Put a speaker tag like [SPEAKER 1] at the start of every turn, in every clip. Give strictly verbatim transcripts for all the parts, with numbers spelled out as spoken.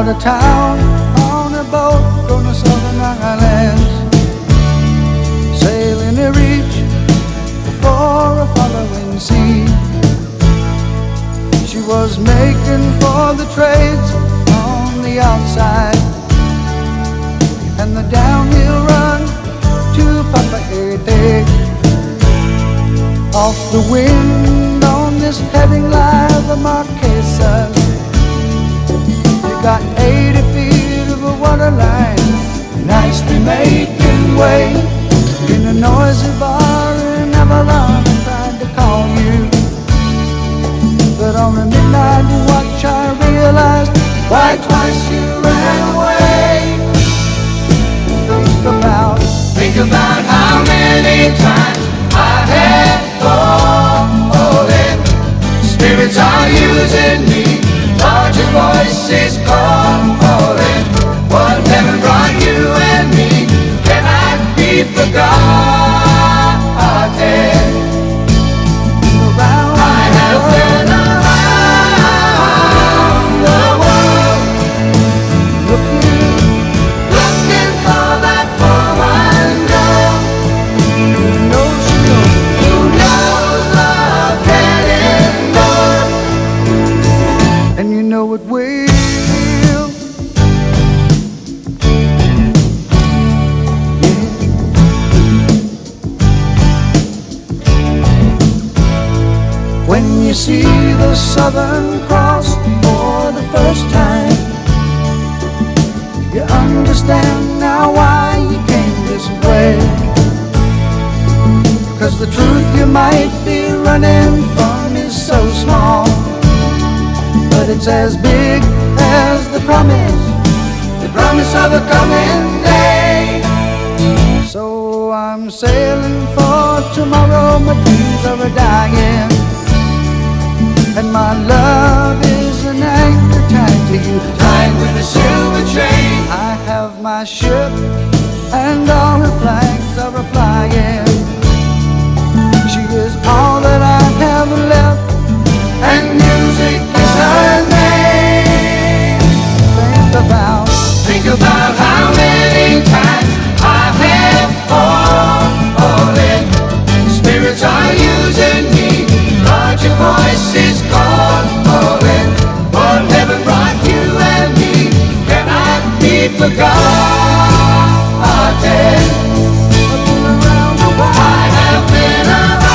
[SPEAKER 1] out of town on a boat going to southern islands, sailing to reach for a following sea. She was making for the trades on the outside and the downhill run to Papeete. Off the wind on this heading live the Marquesas, you got eighty feet of a water line, nicely making way in a noisy bar in Avalon. I tried to call you, but on a midnight watch I realized why twice you ran away. Think about,
[SPEAKER 2] think about how many times I had fallen. Spirits are using me, larger voices calling. What heaven brought you and me cannot be forgotten.
[SPEAKER 1] around
[SPEAKER 2] I have been around the world,
[SPEAKER 1] looking,
[SPEAKER 2] looking for that woman girl
[SPEAKER 1] you know she knows.
[SPEAKER 2] who knows love can endure.
[SPEAKER 1] And you know it will. When you see the Southern Cross for the first time, you understand now why you came this way. Cause the truth you might be running from is so small, but it's as big as the promise, the promise of a coming day. So I'm sailing for tomorrow, my dreams are dying, and my love is an anchor tied to you,
[SPEAKER 2] Tied with a silver chain,
[SPEAKER 1] I have my ship and all her flags are a-flying. She is all that I have left,
[SPEAKER 2] and music is her name.
[SPEAKER 1] think about,
[SPEAKER 2] Think about how many times I have fallen. Spirits are using me, larger voices calling. What heaven brought you and me cannot be forgotten.
[SPEAKER 1] around the world.
[SPEAKER 2] I have been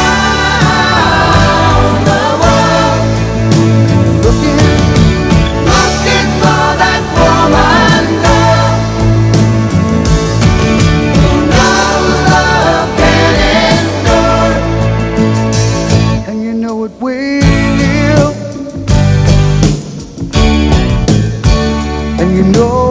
[SPEAKER 2] around the world,
[SPEAKER 1] Looking,
[SPEAKER 2] looking for that woman girl who knows love can endure.
[SPEAKER 1] and you know it will, and you know